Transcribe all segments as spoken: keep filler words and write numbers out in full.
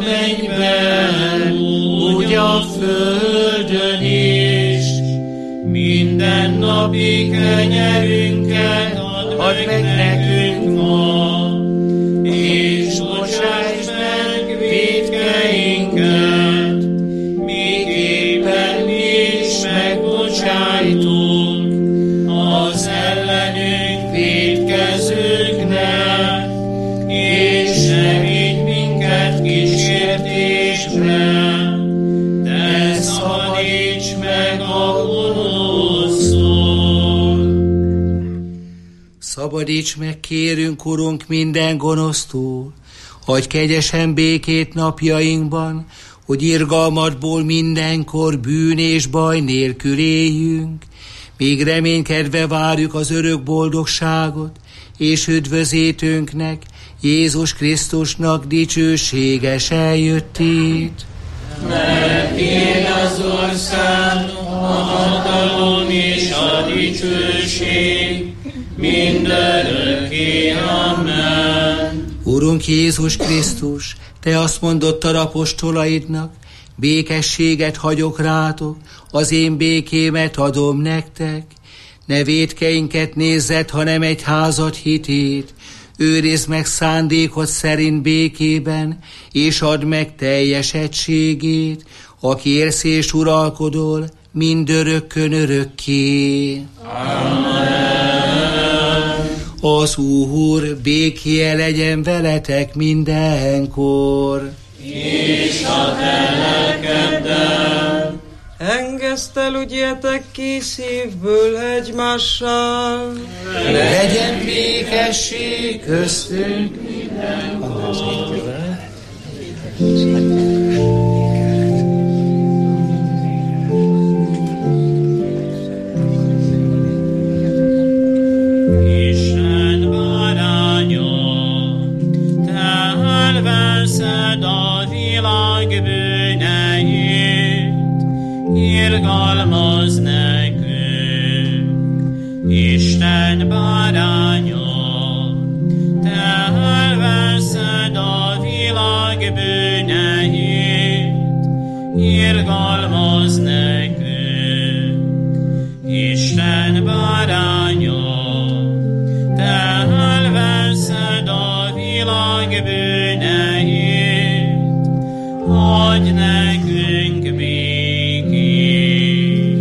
mennyben, úgy a földön is. Minden napi kenyerünket add meg nekünk ma, és bocsáss meg vétkeinket, miképpen mi is megbocsájtunk az ellenünk vétkezőknek, és ne vigy minket kísértésbe, de szabadíts meg a gonosztól. Szabadíts meg, kérünk, Urunk, minden gonosztól, adj kegyesen békét napjainkban, hogy irgalmadból mindenkor bűn és baj nélkül éljünk, míg reménykedve várjuk az örök boldogságot, és üdvözítőnknek, Jézus Krisztusnak dicsőséges eljöttét. Mert tiéd az ország, a hatalom és a dicsőség, mindörökké. Amen. Urunk Jézus Krisztus, Te azt mondottad apostolaidnak, békességet hagyok rátok, az én békémet adom nektek. Ne vétkeinket nézzed, hanem egy házad hitét. Őrizd meg szándékod szerint békében, és add meg teljes egységét, aki élsz és uralkodol mindörökkön örökké. Amen. Az Úr békéje legyen veletek mindenkor. És a te lelkeddel. Engesztelődjetek ki szívből egymással. Legyen békesség köztünk minden. Isten báránya, te elveszed a világ bűneit, irgalmaz nekünk. Isten báránya, te elveszed a világ bűneit, irgalmaz nekünk. Isten báránya, te elveszed a világ bűneit, adj nekünk békét.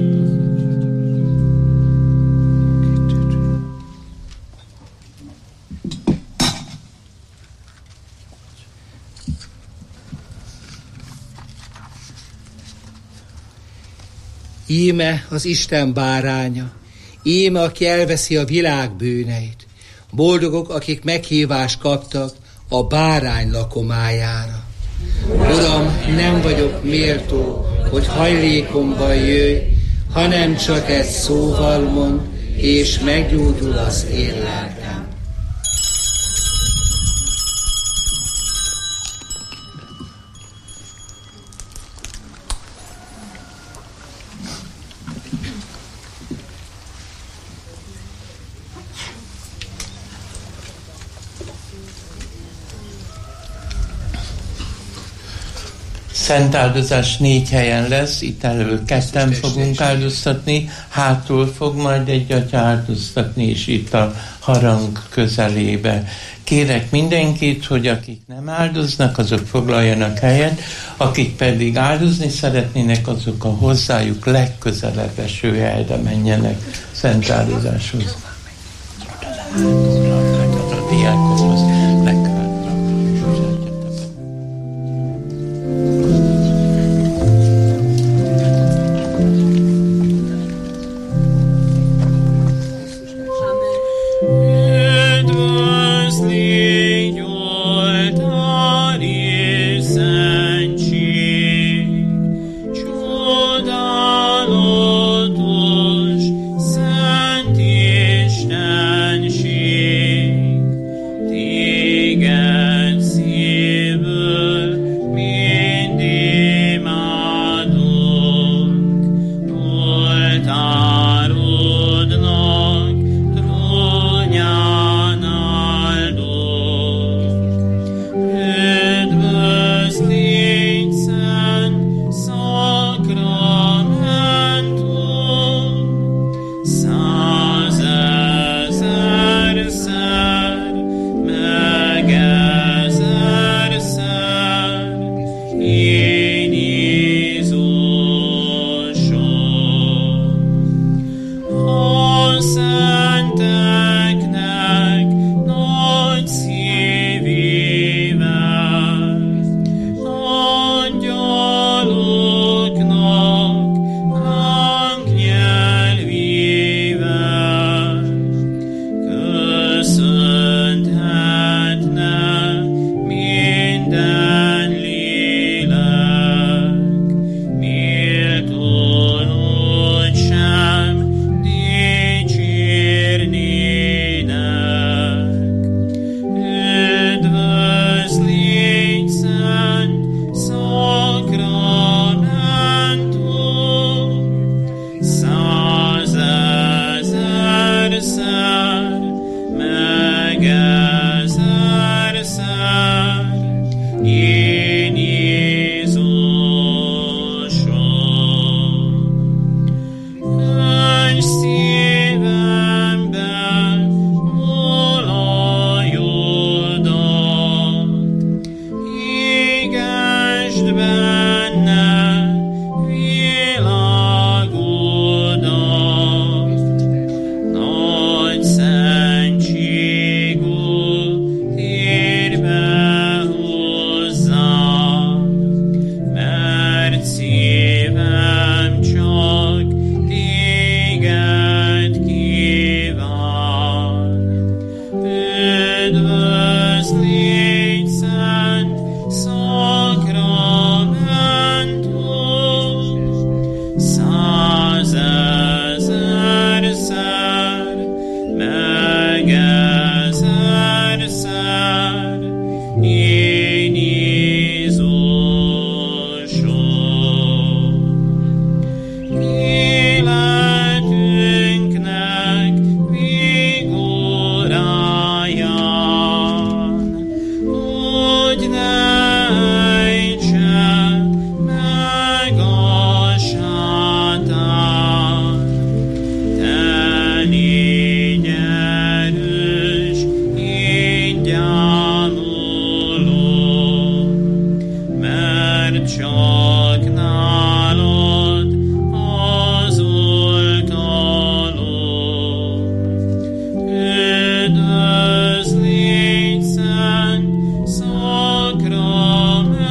Íme az Isten báránya, íme, aki elveszi a világ bűneit. Boldogok, akik meghívást kaptak a bárány lakomájára. Uram, nem vagyok méltó, hogy hajlékomban jöjj, hanem csak egy szóval mond, és meggyógyul az én lelkem. Szent áldozás négy helyen lesz, itt elől ketten fogunk áldoztatni, hátul fog majd egy atya áldoztatni, és itt a harang közelébe. Kérek mindenkit, hogy akik nem áldoznak, azok foglaljanak helyet, akik pedig áldozni szeretnének, azok a hozzájuk legközelebb eső helyre menjenek szent áldozáshoz. A diákonhoz leghátra. Istenség, én Jézusom. Önts szívembe olajodat, égesd benne világodat, nagy szentségú térj be hozzám, mert szívem csak téged kíván. Üdvözl, légy szent szakramentum, százezerszer, meg ezerszer, én Jézusom. Életünknek végóráján, hogy ne ejtse meg a sátán, te légy erős, én gyámolom, mert csak nálad az oltalom. Üdvözl, légy szent szakramentum,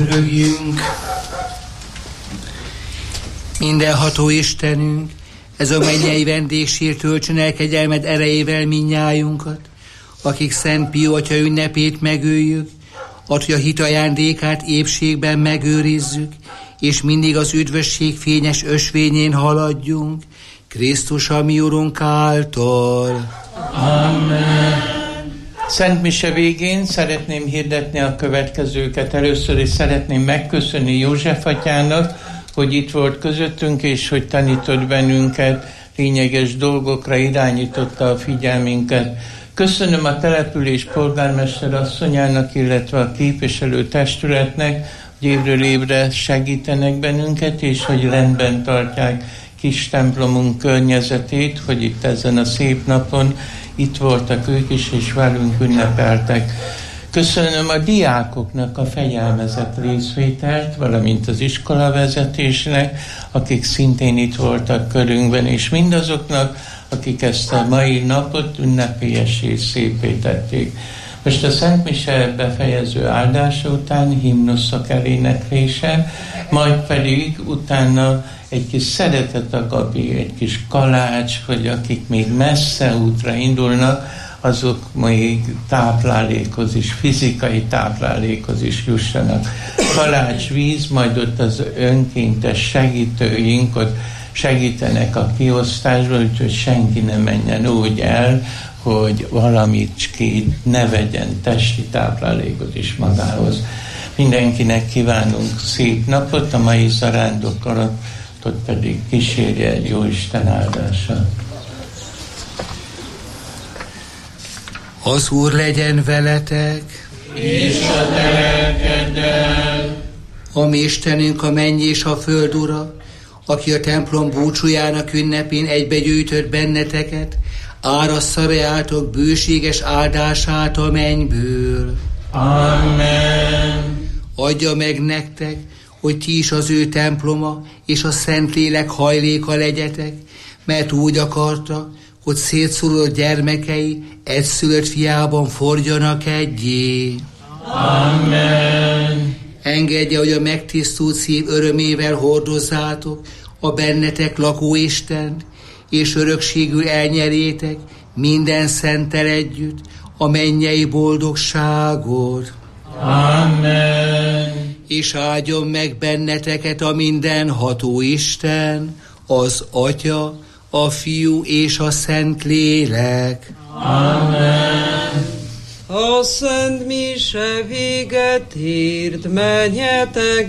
Könyörögjünk! Mindenható Istenünk, ez a mennyei vendégsír töltsön el kegyelmed erejével minnyájunkat, akik Szent Pio Atya ünnepét megöljük, Atya hit ajándékát épségben megőrizzük, és mindig az üdvösség fényes ösvényén haladjunk, Krisztus a mi Urunk által. Amen. Szent Mise végén szeretném hirdetni a következőket. Először is szeretném megköszönni József atyának, hogy itt volt közöttünk, és hogy tanított bennünket, lényeges dolgokra irányította a figyelmünket. Köszönöm a település polgármester asszonyának, illetve a képviselő testületnek, hogy évről évre segítenek bennünket, és hogy rendben tartják kis templomunk környezetét, hogy itt ezen a szép napon itt voltak ők is, és velünk ünnepeltek. Köszönöm a diákoknak a fegyelmezett részvételt, valamint az iskolavezetésnek, akik szintén itt voltak körünkben, és mindazoknak, akik ezt a mai napot ünnepélyes és szépé tették. Most a Szent Mise befejező áldása után himnuszok eléneklése, majd pedig utána egy kis szeretetagabi, egy kis kalács, hogy akik még messze útra indulnak, azok még táplálékhoz is, fizikai táplálékhoz is jussanak. Kalács, víz, majd ott az önkéntes segítőink ott segítenek a kiosztásban, úgyhogy senki ne menjen úgy el, hogy valamicskét ne vegyen testi táplálékot is magához. Mindenkinek kívánunk szép napot, a mai zarándokolatot pedig kísérje egy jó Isten áldása. Az Úr legyen veletek, és a te lelkeddel. A mi Istenünk, a menny és a föld ura, aki a templom búcsújának ünnepén egybegyűjtött benneteket, árassza reátok bőséges áldását a mennyből. Amen. Adja meg nektek, hogy ti is az ő temploma és a Szentlélek hajléka legyetek, mert úgy akarta, hogy szétszórodott gyermekei egyszülött fiában fordjanak egyé. Amen. Engedje, hogy a megtisztult szív örömével hordozzátok a bennetek lakó Istent, és örökségül elnyerjétek minden szenttel együtt a mennyei boldogságot. Amen. És áldjon meg benneteket a mindenható Isten, az Atya, a Fiú és a Szentlélek. Amen. A Szent Mise véget ért, menjetek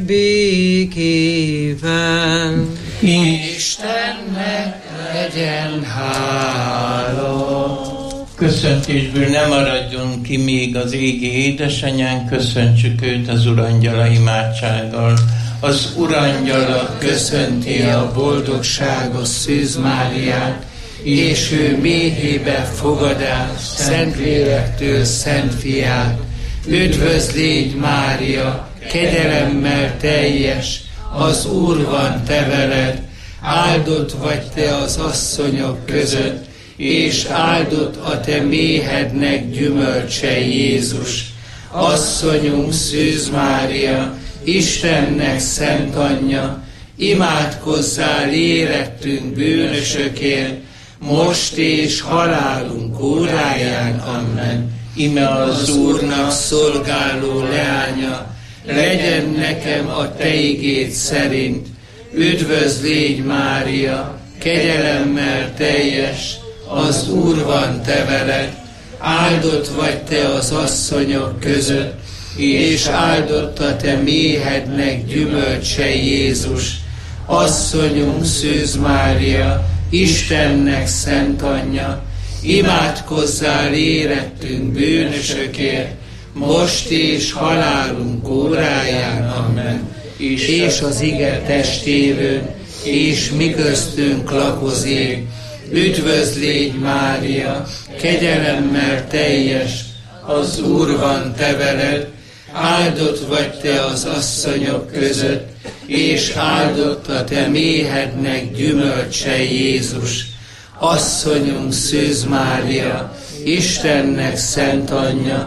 békével. Istennek legyen hála. Köszöntésből nem maradjon ki még az égi édesanyánk, köszöntsük őt az Urangyala imádsággal. Az Urangyala köszönti a boldogságos Szűz Máriát, és ő méhébe fogadás Szentlélektől Szent Fiát. Üdvözl légy, Mária, kegyelemmel teljes, az Úr van te veled, áldott vagy te az asszonyok között, és áldott a te méhednek gyümölcse Jézus. Asszonyunk Szűz Mária, Istennek szent anyja, imádkozzál érettünk bűnösökért, most és halálunk óráján. Amen. Ime Az Úrnak szolgáló leánya, legyen nekem a te igéd szerint. Üdvözl légy, Mária, kegyelemmel teljes, az Úr van te veled, áldott vagy te az asszonyok között, és áldott a te méhednek gyümölcse Jézus. Asszonyunk Szűz Mária, Istennek szent anyja, imádkozzál érettünk bűnösökért, most és halálunk óráján. Amen. És az ige testévőn, és mi köztünk lakozik. Üdvözl légy, Mária, kegyelemmel teljes, az Úr van te veled, áldott vagy te az asszonyok között, és áldott a te méhednek gyümölcse Jézus. Asszonyunk Szűz Mária, Istennek szent anyja,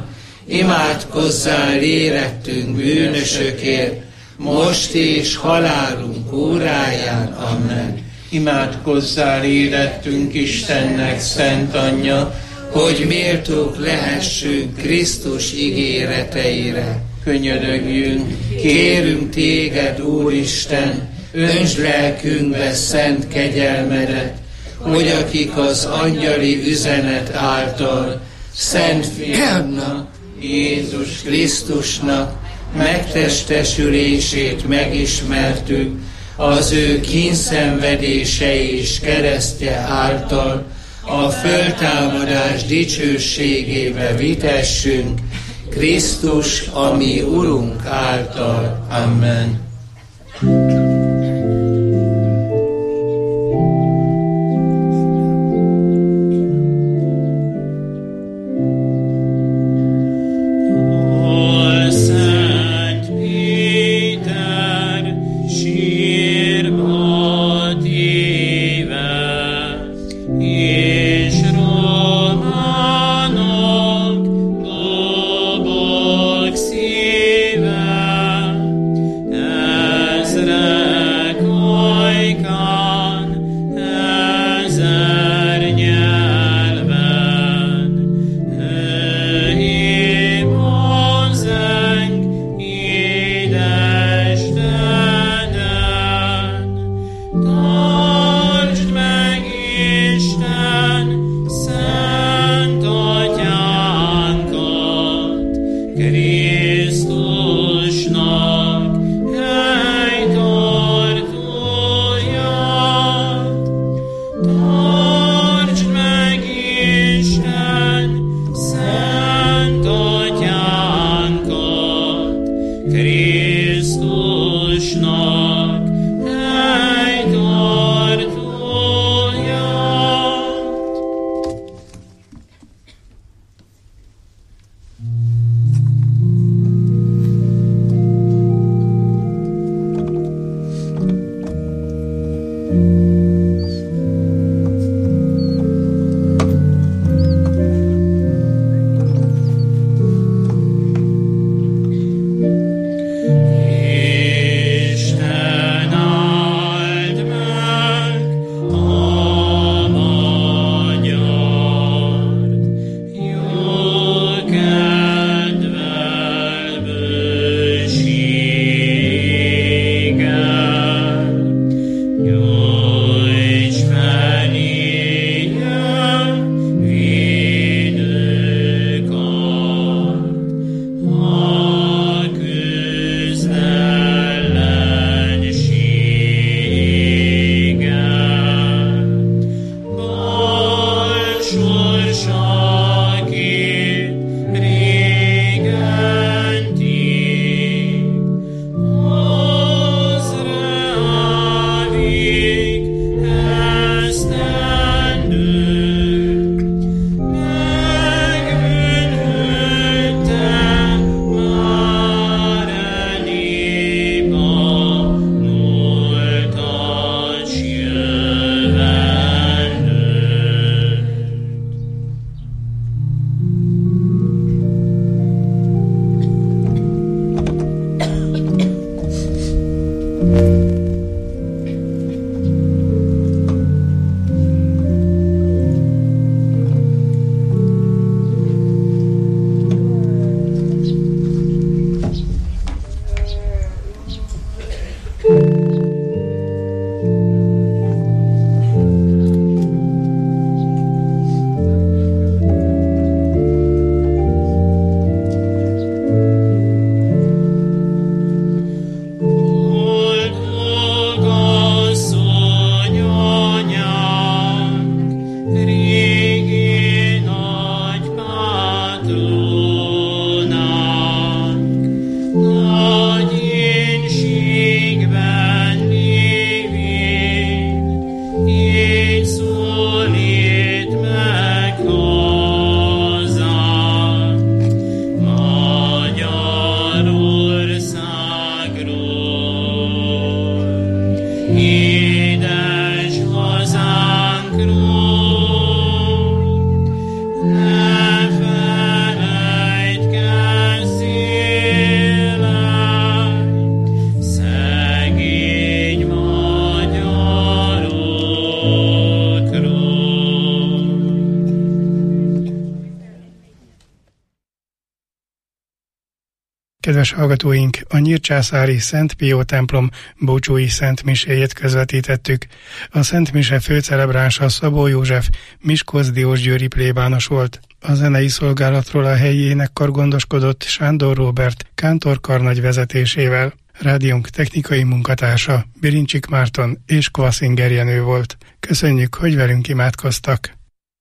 imádkozzál érettünk bűnösökért, most és halálunk óráján. Amen. Imádkozzál érettünk Istennek szent anyja, hogy méltók lehessünk Krisztus ígéreteire. Könyörögjünk, Kérünk téged, Úristen, öntsd lelkünkbe szent kegyelmedet, hogy akik az angyali üzenet által szent fiadnak, Jézus Krisztusnak megtestesülését megismertük, az ő kínszenvedése és keresztje által a föltámadás dicsőségébe vitessünk, Krisztus, a mi Urunk által. Amen. Kedves hallgatóink, a nyírcsászári Szent Pió templom búcsúi Szent Miséjét közvetítettük. A Szent Mise főcelebránsa Szabó József Miskolc Diósgyőri plébános volt. A zenei szolgálatról a helyi énekkar gondoskodott Sándor Róbert kántorkarnagy vezetésével. Rádiónk technikai munkatársa Birincsik Márton és Kvaszinger Jenő volt. Köszönjük, hogy velünk imádkoztak!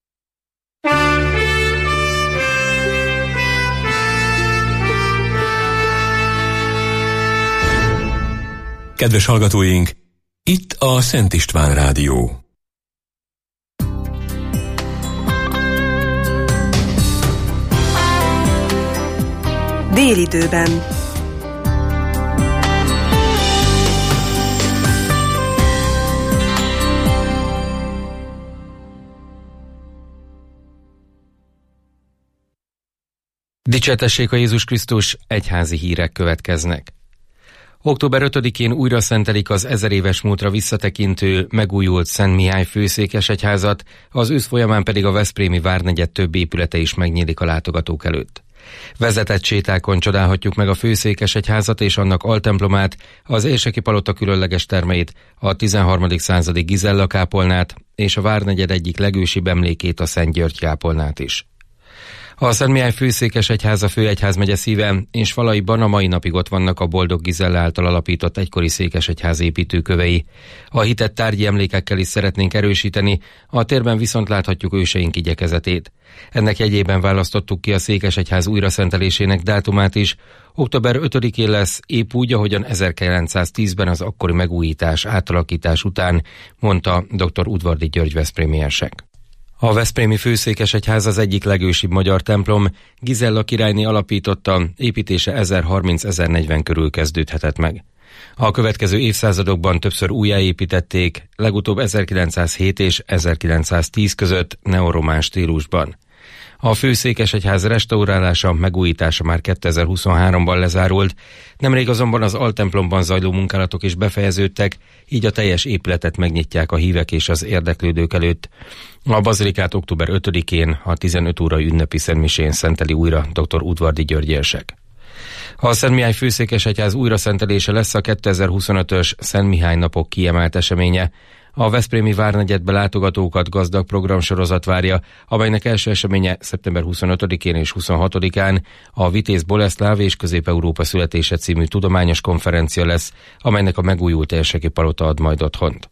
Kedves hallgatóink, itt a Szent István Rádió. Délidőben. Dicsértessék a Jézus Krisztus, egyházi hírek következnek. október ötödikén újra szentelik az ezer éves múltra visszatekintő, megújult Szent Mihály főszékesegyházat, az ősz folyamán pedig a veszprémi várnegyed több épülete is megnyílik a látogatók előtt. Vezetett sétákon csodálhatjuk meg a főszékesegyházat és annak altemplomát, az érseki palota különleges termeit, a tizenharmadik századi Gizella kápolnát és a várnegyed egyik legősibb emlékét, a Szent György kápolnát is. A Szent Mihály főszékesegyháza főegyházmegye szíve és falaiban a mai napig ott vannak a Boldog Gizella által alapított egykori székesegyház építőkövei. A hitet tárgyi emlékekkel is szeretnénk erősíteni, a térben viszont láthatjuk őseink igyekezetét. Ennek jegyében választottuk ki a székesegyház újraszentelésének dátumát is. október ötödikén lesz, épp úgy, ahogyan ezerkilencszáztízben az akkori megújítás, átalakítás után, mondta dr. Udvardi György veszprémi érsek. A veszprémi főszékesegyház az egyik legősibb magyar templom, Gizella királyné alapította, építése ezerharminc-ezernegyven körül kezdődhetett meg. A következő évszázadokban többször újjáépítették, legutóbb ezerkilencszázhét és ezerkilencszáztíz között neoromán stílusban. A főszékesegyház restaurálása, megújítása már kétezer-huszonháromban lezárult, nemrég azonban az altemplomban zajló munkálatok is befejeződtek, így a teljes épületet megnyitják a hívek és az érdeklődők előtt. A bazilikát október ötödikén a tizenöt órai ünnepi szentmisén szenteli újra dr. Udvardi György érsek. A Szent Mihály főszékesegyház újraszentelése lesz a kétezer-huszonötös Szent Mihály napok kiemelt eseménye. A veszprémi várnegyedbe látogatókat gazdag programsorozat várja, amelynek első eseménye szeptember huszonötödikén és huszonhatodikán a Vitéz Boleszláv és Közép-Európa születése című tudományos konferencia lesz, amelynek a megújult érseki palota ad majd otthont.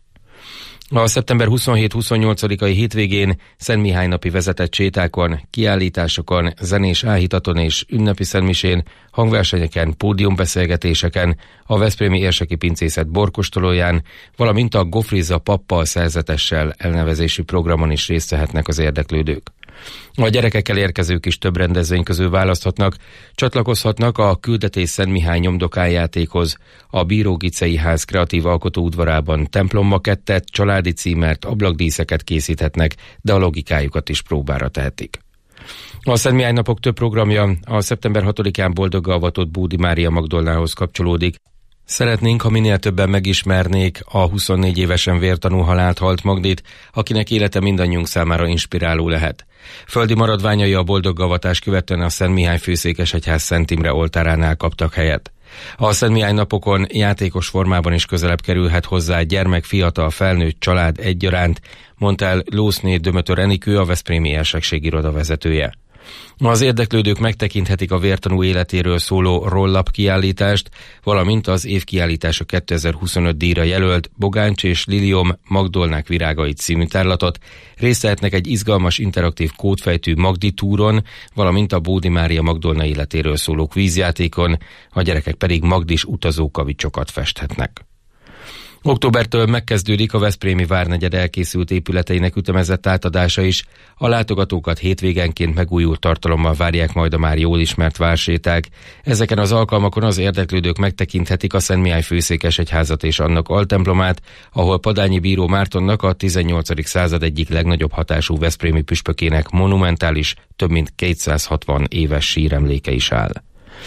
A szeptember huszonhét-huszonnyolcadikai hétvégén Szent Mihály napi vezetett sétákon, kiállításokon, zenés áhítaton és ünnepi szentmisén, hangversenyeken, pódiumbeszélgetéseken, a veszprémi érseki pincészet borkostolóján, valamint a Gofriza pappal szerzetessel elnevezésű programon is részt vehetnek az érdeklődők. A gyerekekkel érkezők is több rendezvény közül választhatnak, csatlakozhatnak a Küldetés Szent Mihály nyomdokáljátékhoz, a Bíró Gicei Ház kreatív alkotó udvarában templommakettet, családi címert, ablakdíszeket készíthetnek, de a logikájukat is próbára tehetik. A Szent Mihály napok több programja a szeptember hatodikán boldoggal avatott Bódi Mária Magdolnához kapcsolódik. Szeretnénk, ha minél többen megismernék a huszonnégy évesen vértanú halált halt Magdit, akinek élete mindannyiunk számára inspiráló lehet. Földi maradványai a boldoggavatás követően a Szent Mihály főszékesegyház Szent Imre oltáránál kaptak helyet. A Szent Mihály napokon játékos formában is közelebb kerülhet hozzá gyermek, fiatal, felnőtt, család egyaránt, mondta el Lószné Dömötör Enikő, a veszprémi érsekség iroda vezetője. Az érdeklődők megtekinthetik a vértanú életéről szóló roll-up kiállítást, valamint az évkiállítása kétezer-huszonöt díjra jelölt Bogáncs és Lilium Magdolnák virágai című tárlatot, részt vehetnek egy izgalmas interaktív kódfejtő Magdi túron, valamint a Bódi Mária Magdolna életéről szóló kvízjátékon, a gyerekek pedig magdis utazókavicsokat festhetnek. Októbertől megkezdődik a veszprémi várnegyed elkészült épületeinek ütemezett átadása is. A látogatókat hétvégenként megújult tartalommal várják majd a már jól ismert várséták. Ezeken az alkalmakon az érdeklődők megtekinthetik a Szent Mihály főszékesegyházat és annak altemplomát, ahol Padányi bíró Mártonnak, a tizennyolcadik század egyik legnagyobb hatású veszprémi püspökének monumentális, több mint kétszázhatvan éves síremléke is áll.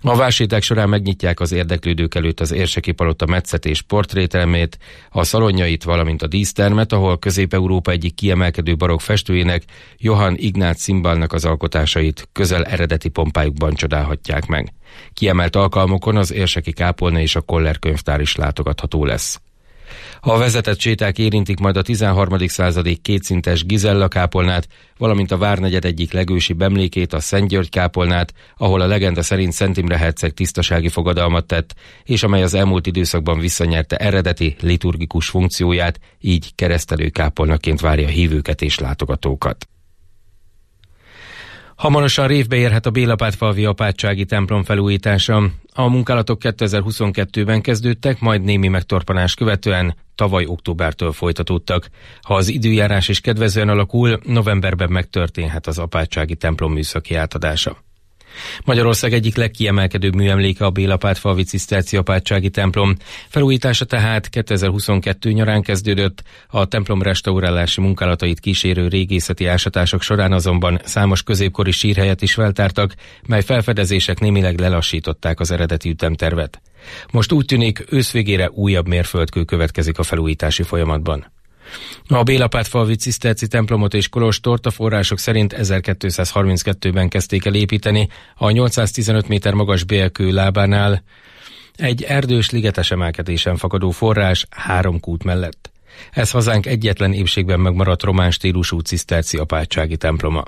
A váséták során megnyitják az érdeklődők előtt az Érseki Palota metszetés portrétermét, a szalonjait, valamint a dísztermet, ahol Közép-Európa egyik kiemelkedő barokk festőjének, Johann Ignác Zimbalnak az alkotásait közel eredeti pompájukban csodálhatják meg. Kiemelt alkalmokon az érseki kápolna és a Koller könyvtár is látogatható lesz. A vezetett séták érintik majd a tizenharmadik századi kétszintes Gizella kápolnát, valamint a várnegyed egyik legősibb emlékét, a Szent György kápolnát, ahol a legenda szerint Szent Imre herceg tisztasági fogadalmat tett, és amely az elmúlt időszakban visszanyerte eredeti liturgikus funkcióját, így keresztelő kápolnaként várja hívőket és látogatókat. Hamarosan révbe érhet a Bélapátfalvi apátsági templom felújítása. A munkálatok kétezer-huszonkettőben kezdődtek, majd némi megtorpanás követően tavaly októbertől folytatódtak. Ha az időjárás is kedvezően alakul, novemberben megtörténhet az apátsági templom műszaki átadása. Magyarország egyik legkiemelkedőbb műemléke a Bélapátfalvi ciszterci apátsági templom. Felújítása tehát kétezer-huszonkettő nyarán kezdődött, a templom restaurálási munkálatait kísérő régészeti ásatások során azonban számos középkori sírhelyet is feltártak, mely felfedezések némileg lelassították az eredeti ütemtervet. Most úgy tűnik, ősz végére újabb mérföldkő következik a felújítási folyamatban. A Bélapátfalvi ciszterci templomot és kolostort a források szerint ezerkétszázharminckettőben kezdték el építeni a nyolcszáztizenöt méter magas bélkő lábánál, egy erdős ligetes emelkedésen fakadó forrás három kút mellett. Ez hazánk egyetlen épségben megmaradt román stílusú ciszterci apátsági temploma.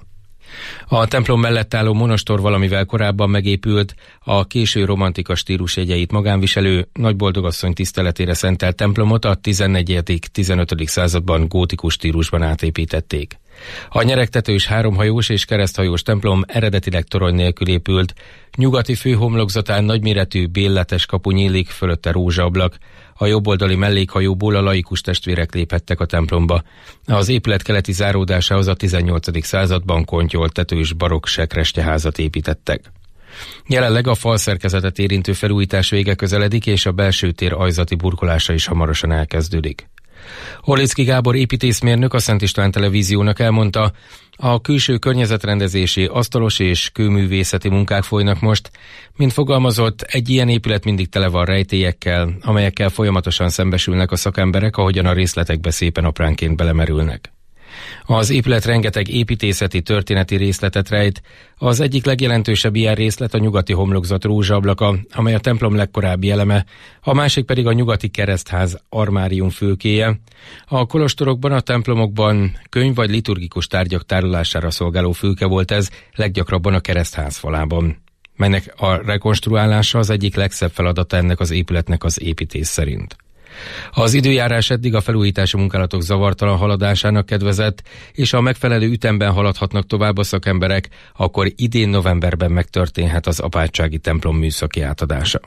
A templom mellett álló monostor valamivel korábban megépült, a késő romantika stílus jegyeit magánviselő Nagyboldogasszony tiszteletére szentelt templomot a tizennegyedik-tizenötödik században gótikus stílusban átépítették. A nyeregtetős háromhajós és kereszthajós templom eredetileg torony nélkül épült, nyugati főhomlokzatán nagyméretű bélletes kapu nyílik, fölötte rózsaablak, a jobboldali mellékhajóból a laikus testvérek léphettek a templomba. Az épület keleti záródásához a tizennyolcadik században kontyolt tetős barokk sekrestjeházat építettek. Jelenleg a falszerkezetet érintő felújítás vége közeledik, és a belső tér ajzati burkolása is hamarosan elkezdődik. Holicki Gábor építészmérnök a Szent István Televíziónak elmondta, a külső környezetrendezési, asztalos és kőművészeti munkák folynak most. Mint fogalmazott, egy ilyen épület mindig tele van rejtélyekkel, amelyekkel folyamatosan szembesülnek a szakemberek, ahogyan a részletekbe szépen apránként belemerülnek. Az épület rengeteg építészeti, történeti részletet rejt. Az egyik legjelentősebb ilyen részlet a nyugati homlokzat rózsaablaka, amely a templom legkorábbi eleme, a másik pedig a nyugati keresztház armárium fülkéje. A kolostorokban, a templomokban könyv vagy liturgikus tárgyak tárolására szolgáló fülke volt ez, leggyakrabban a keresztház falában, melynek a rekonstruálása az egyik legszebb feladata ennek az épületnek az építész szerint. Az időjárás eddig a felújítási munkálatok zavartalan haladásának kedvezett, és ha a megfelelő ütemben haladhatnak tovább a szakemberek, akkor idén novemberben megtörténhet az apátsági templom műszaki átadása.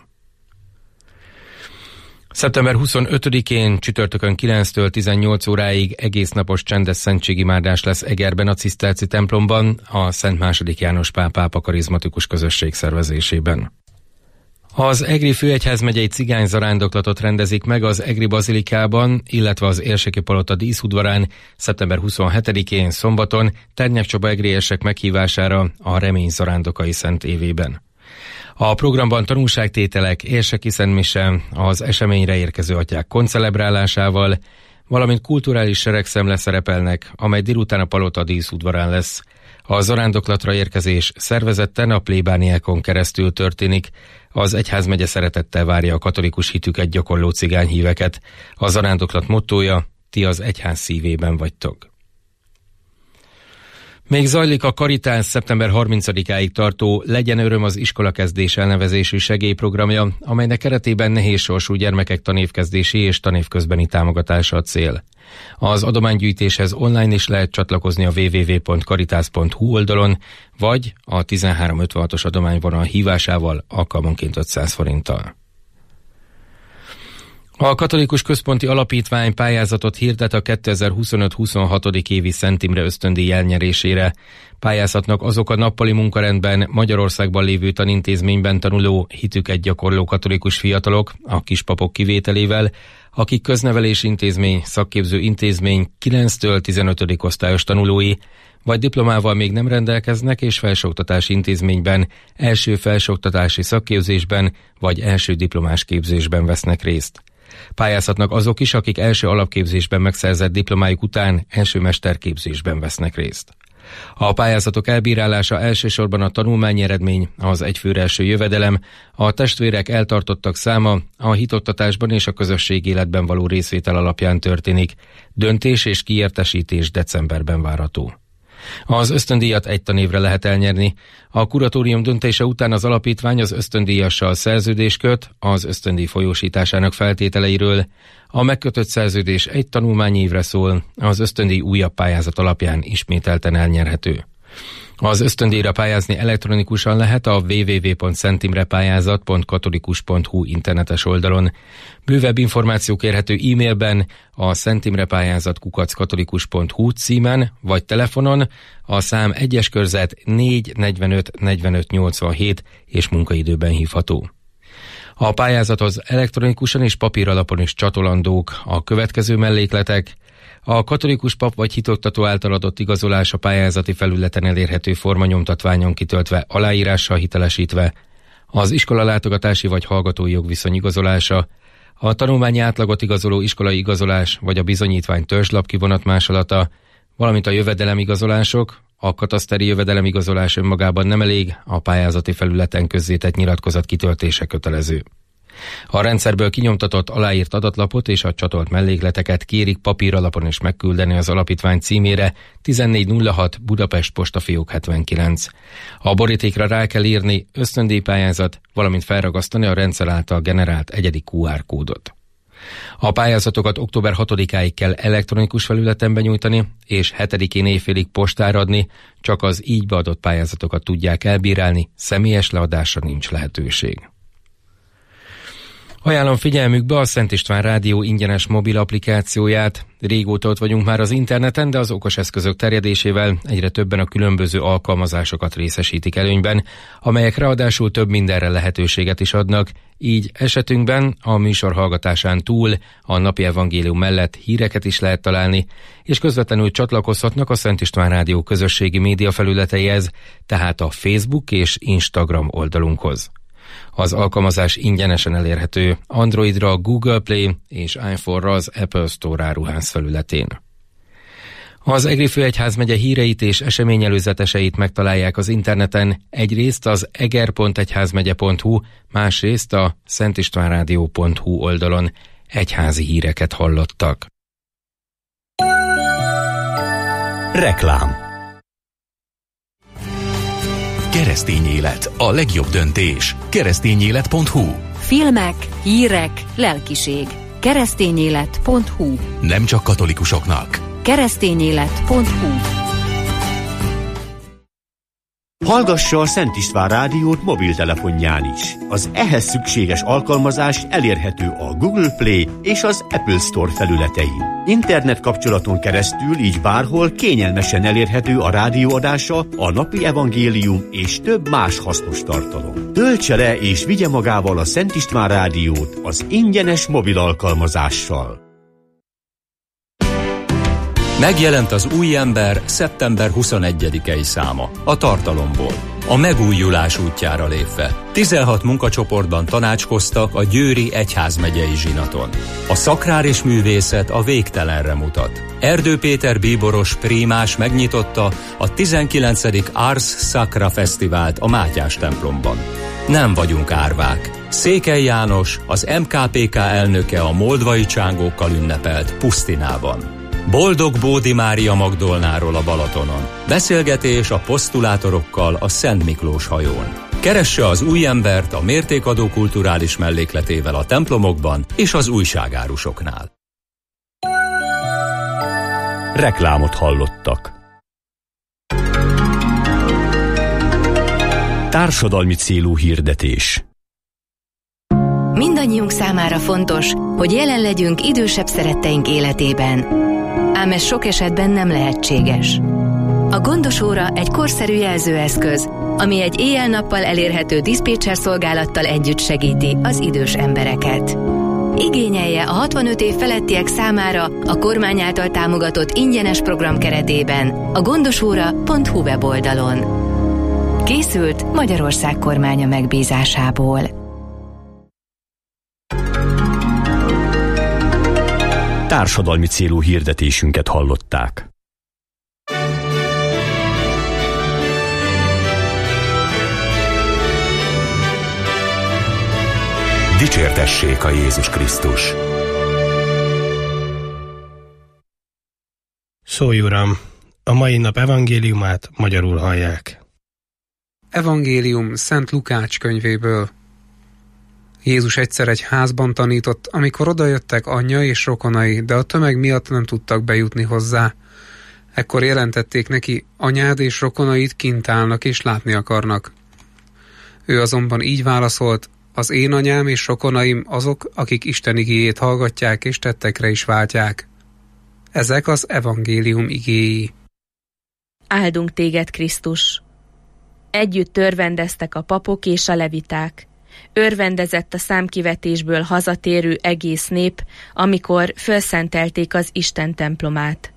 szeptember huszonötödikén csütörtökön kilenctől tizennyolc óráig egész napos csendes szentségimádás lesz Egerben a ciszterci templomban, a Szent második János Pál pápa karizmatikus közösség szervezésében. Az Egri főegyházmegyei cigány zarándoklatot rendezik meg az Egri bazilikában, illetve az Érseki Palota díszudvarán szeptember huszonhetedikén szombaton Ternyek Csaba egri érsek meghívására a Remény zarándokai szent évében. A programban tanúságtételek, érseki szentmise, az eseményre érkező atyák koncelebrálásával, valamint kulturális seregszemle szerepelnek, amely délután a palota díszudvarán lesz. A zarándoklatra érkezés szervezetten a plébániákon keresztül történik. Az egyházmegye szeretettel várja a katolikus hitüket gyakorló cigányhíveket. A zarándoklat mottója: ti az egyház szívében vagytok. Még zajlik a Karitás szeptember harmincadikáig tartó Legyen öröm az iskolakezdés elnevezésű segélyprogramja, amelynek keretében nehézsorsú gyermekek tanévkezdési és tanévközbeni támogatása a cél. Az adománygyűjtéshez online is lehet csatlakozni a double-u double-u double-u pont caritas pont hu oldalon, vagy a tizenhárom ötvenhatos adományvonal hívásával alkalmanként ötszáz forinttal. A Katolikus Központi Alapítvány pályázatot hirdet a kétezer-huszonöt-huszonhat. évi Szent Imre ösztöndíj elnyerésére. Pályázhatnak azok a nappali munkarendben Magyarországban lévő tanintézményben tanuló, hitüket gyakorló katolikus fiatalok, a kispapok kivételével, akik köznevelési intézmény, szakképző intézmény kilenctől tizenötödik osztályos tanulói, vagy diplomával még nem rendelkeznek, és felsőoktatási intézményben, első felsőoktatási szakképzésben, vagy első diplomás képzésben vesznek részt. Pályázhatnak azok is, akik első alapképzésben megszerzett diplomájuk után első mesterképzésben vesznek részt. A pályázatok elbírálása elsősorban a tanulmányi eredmény, az egyfőre eső jövedelem, a testvérek eltartottak száma, a hitoktatásban és a közösségi életben való részvétel alapján történik. Döntés és kiértesítés decemberben várható. Az ösztöndíjat egy tanévre lehet elnyerni. A kuratórium döntése után az alapítvány az ösztöndíjassal szerződést köt az ösztöndíj folyósításának feltételeiről. A megkötött szerződés egy tanulmányévre szól, az ösztöndíj újabb pályázat alapján ismételten elnyerhető. Az ösztöndíjra pályázni elektronikusan lehet a double-u double-u double-u pont szentimrepályázat pont katolikus pont hu internetes oldalon. Bővebb információk érhető e-mailben a szentimrepályázat kukac katolikus pont hu címen, vagy telefonon a szám egyes körzet négy negyvenöt negyvenöt nyolcvanhét és munkaidőben hívható. A pályázathoz elektronikusan és papíralapon is csatolandók a következő mellékletek: a katolikus pap vagy hitoktató által adott igazolás a pályázati felületen elérhető formanyomtatványon kitöltve, aláírással hitelesítve, az iskola látogatási vagy hallgatói jogviszony igazolása, a tanulmányi átlagot igazoló iskolai igazolás vagy a bizonyítvány törzslap kivonat másolata, valamint a jövedelemigazolások. A kataszteri jövedelemigazolás önmagában nem elég, a pályázati felületen közzétett nyilatkozat kitöltése kötelező. A rendszerből kinyomtatott aláírt adatlapot és a csatolt mellékleteket kérik papíralapon is megküldeni az alapítvány címére, tizennégy nulla hat Budapest postafiók hetvenkilenc. A borítékra rá kell írni ösztöndíjpályázat, valamint felragasztani a rendszer által generált egyedi kú ár kódot. A pályázatokat október hatodikáig kell elektronikus felületen benyújtani, és hetedikén éjfélig postára adni, csak az így beadott pályázatokat tudják elbírálni, személyes leadásra nincs lehetőség. Ajánlom figyelmükbe a Szent István Rádió ingyenes mobil applikációját. Régóta ott vagyunk már az interneten, de az okos eszközök terjedésével egyre többen a különböző alkalmazásokat részesítik előnyben, amelyek ráadásul több mindenre lehetőséget is adnak. Így esetünkben a műsor hallgatásán túl a napi evangélium mellett híreket is lehet találni, és közvetlenül csatlakozhatnak a Szent István Rádió közösségi média felületeihez, tehát a Facebook és Instagram oldalunkhoz. Az alkalmazás ingyenesen elérhető Androidra a Google Play és iPhone-ra az Apple Store áruház felületén. Az Egri főegyházmegye híreit és eseményelőzeteseit megtalálják az interneten, egyrészt az eger pont egyházmegye pont hu, másrészt a szentistvánrádió pont hu oldalon. Egyházi híreket hallottak. Reklám. Keresztény élet, a legjobb döntés. keresztényélet pont hu. Filmek, hírek, lelkiség. keresztényélet pont hu. Nem csak katolikusoknak. keresztényélet pont hu. Hallgassa a Szent István Rádiót mobiltelefonján is. Az ehhez szükséges alkalmazás elérhető a Google Play és az Apple Store felületein. Internet kapcsolaton keresztül így bárhol kényelmesen elérhető a rádióadása, a napi evangélium és több más hasznos tartalom. Töltse le és vigye magával a Szent István Rádiót az ingyenes mobil alkalmazással. Megjelent az Új ember szeptember huszonegyedikei száma, a tartalomból. A megújulás útjára lépve. tizenhat munkacsoportban tanácskoztak a győri egyházmegyei zsinaton. A szakrális művészet a végtelenre mutat. Erdő Péter bíboros prímás megnyitotta a tizenkilencedik Ars Sacra Fesztivált a Mátyás templomban. Nem vagyunk árvák. Székely János, az em ká pé ká elnöke a moldvai csángókkal ünnepelt Pusztinában. Boldog Bódi Mária Magdolnáról a Balatonon. Beszélgetés a posztulátorokkal a Szent Miklós hajón. Keresse az Új embert a mértékadó kulturális mellékletével a templomokban és az újságárusoknál. Reklámot hallottak. Társadalmi célú hirdetés. Mindannyiunk számára fontos, hogy jelen legyünk idősebb szeretteink életében. Ám ez sok esetben nem lehetséges. A Gondos óra egy korszerű jelzőeszköz, ami egy éjjel-nappal elérhető diszpécser szolgálattal együtt segíti az idős embereket. Igényelje a hatvanöt év felettiek számára a kormány által támogatott ingyenes program keretében a gondosóra pont hu weboldalon. Készült Magyarország kormánya megbízásából. Társadalmi célú hirdetésünket hallották. Dicsértessék a Jézus Krisztus! Szólj, Uram! A mai nap evangéliumát magyarul hallják. Evangélium Szent Lukács könyvéből. Jézus egyszer egy házban tanított, amikor odajöttek anyja és rokonai, de a tömeg miatt nem tudtak bejutni hozzá. Ekkor jelentették neki, anyád és rokonaid kint állnak és látni akarnak. Ő azonban így válaszolt, az én anyám és rokonaim azok, akik Isten igéjét hallgatják és tettekre is váltják. Ezek az evangélium igéi. Áldunk téged, Krisztus! Együtt örvendeztek a papok és a leviták. Örvendezett a számkivetésből hazatérő egész nép, amikor fölszentelték az Isten templomát.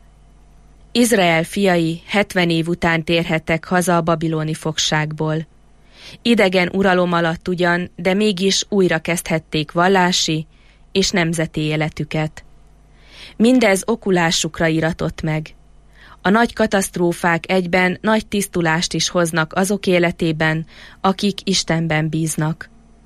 Izrael fiai hetven év után térhettek haza a babiloni fogságból. Idegen uralom alatt ugyan, de mégis újra kezdhették vallási és nemzeti életüket. Mindez okulásukra iratott meg. A nagy katasztrófák egyben nagy tisztulást is hoznak azok életében, akik Istenben bíznak.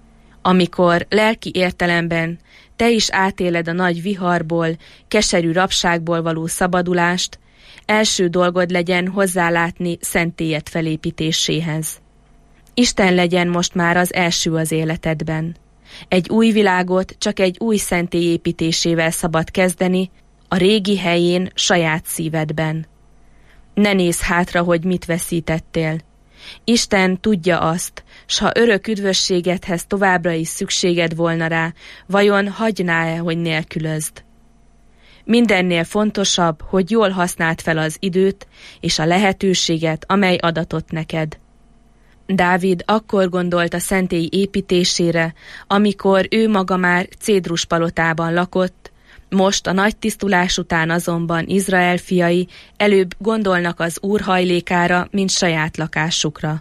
Amikor lelki értelemben te is átéled a nagy viharból, keserű rabságból való szabadulást, első dolgod legyen hozzálátni szentélyed felépítéséhez. Isten legyen most már az első az életedben. Egy új világot csak egy új szentély építésével szabad kezdeni, a régi helyén, saját szívedben. Ne nézz hátra, hogy mit veszítettél. Isten tudja azt, s ha örök üdvösségedhez továbbra is szükséged volna rá, vajon hagyná-e, hogy nélkülözd? Mindennél fontosabb, hogy jól használd fel az időt és a lehetőséget, amely adatott neked. Dávid akkor gondolt a szentély építésére, amikor ő maga már Cédrus palotában lakott, most a nagy tisztulás után azonban Izrael fiai előbb gondolnak az Úr hajlékára, mint saját lakásukra.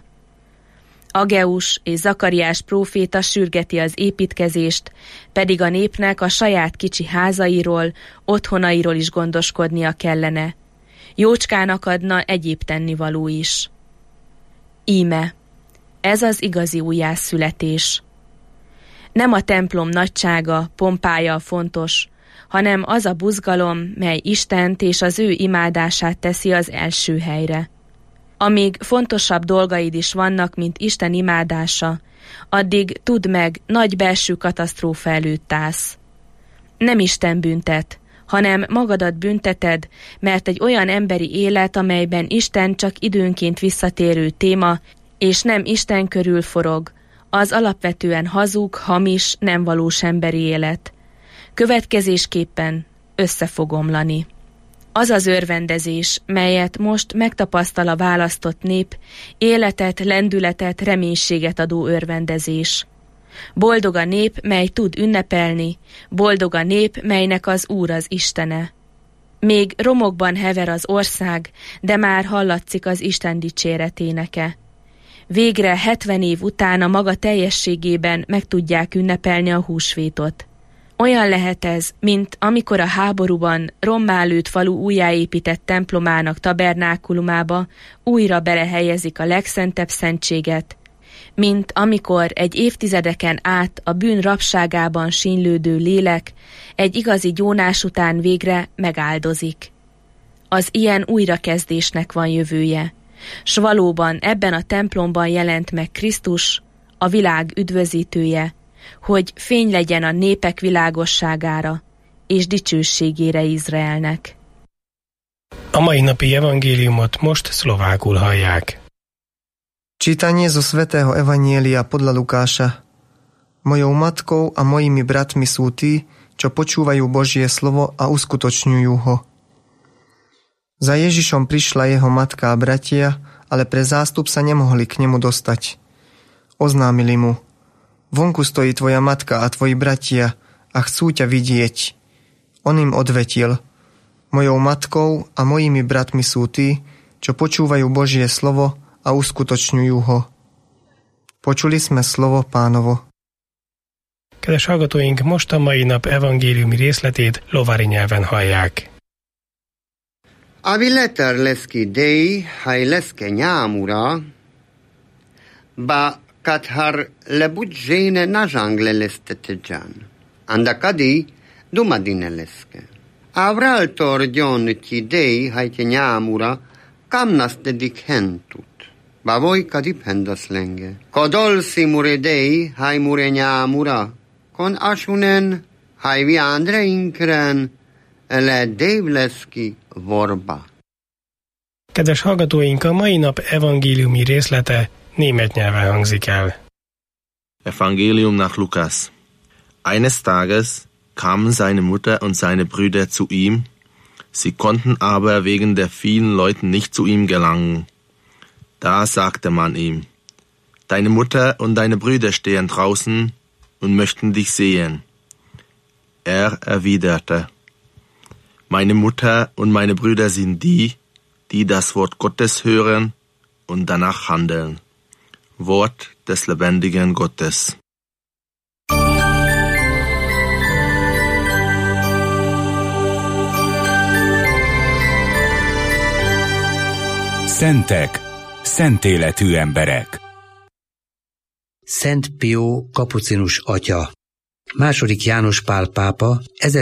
Ageus és Zakariás próféta sürgeti az építkezést, pedig a népnek a saját kicsi házairól, otthonairól is gondoskodnia kellene. Jócskán akadna egyéb tennivaló is. Íme, ez az igazi újjászületés. Nem a templom nagysága, pompája fontos, hanem az a buzgalom, mely Istent és az ő imádását teszi az első helyre. Amíg fontosabb dolgaid is vannak, mint Isten imádása, addig tudd meg, nagy belső katasztrófa előtt állsz. Nem Isten büntet, hanem magadat bünteted, mert egy olyan emberi élet, amelyben Isten csak időnként visszatérő téma, és nem Isten körül forog, az alapvetően hazug, hamis, nem valós emberi élet. Következésképpen össze fog omlani. Az az örvendezés, melyet most megtapasztal a választott nép, életet, lendületet, reménységet adó örvendezés. Boldog a nép, mely tud ünnepelni, boldog a nép, melynek az Úr az Istene. Még romokban hever az ország, de már hallatszik az Isten dicséret éneke. Végre hetven év után a maga teljességében meg tudják ünnepelni a húsvétot. Olyan lehet ez, mint amikor a háborúban rommá lőtt falu újjáépített templomának tabernákulumába újra belehelyezik a legszentebb szentséget, mint amikor egy évtizedeken át a bűn rabságában sínylődő lélek egy igazi gyónás után végre megáldozik. Az ilyen újrakezdésnek van jövője, s valóban ebben a templomban jelent meg Krisztus, a világ üdvözítője, hogy fény legyen a népek világosságára és dicsőségére Izraelnek. A mai napi evangéliumot most szlovákul hallják. Čítanie zo svätého evanjelia podľa Lukáša. Mojou matkou a mojimi bratmi sú tí, čo počúvajú Božie slovo a uskutočňujú ho. Za Ježišom prišla jeho matka a bratia, ale pre zástup sa nemohli k nemu dostať. Oznámili mu: vonku stojí tvoja matka a tvoji bratia a chcú ťa vidieť. On im odvetil: mojou matkou a mojimi bratmi sú tí, čo počúvajú Božie slovo a uskutočňujú ho. Počuli sme slovo Pánovo. Kedves hallgatóink, most a mai nap evangéliumi részletét lovári nyelven hallják. Avileter leszki dei, hai leszke nyámura, ba kathar lebudjene nazsangle lesztetedjan. Andakadi dumadine leszke. Avraltor gionti dei, hai te nyámura, kamnastedik hentut. Ba voi kadip hendas lenge. Kodol simure dei, hai mure nyámura, kon asunen, hai vi andre inkren, le dévleszki vorba. Kedves hallgatóink, a mai nap evangéliumi részlete német nyelven hangzik el. Evangelium nach Lukas. Eines Tages kamen seine Mutter und seine Brüder zu ihm, sie konnten aber wegen der vielen Leuten nicht zu ihm gelangen. Da sagte man ihm: Deine Mutter und deine Brüder stehen draußen und möchten dich sehen. Er erwiderte: Meine Mutter und meine Brüder sind die, die das Wort Gottes hören und danach handeln. Wort des lebendigen Gottes. Szentek, szent életű emberek. Szent Pió kapucinus atya. Második János Pál pápa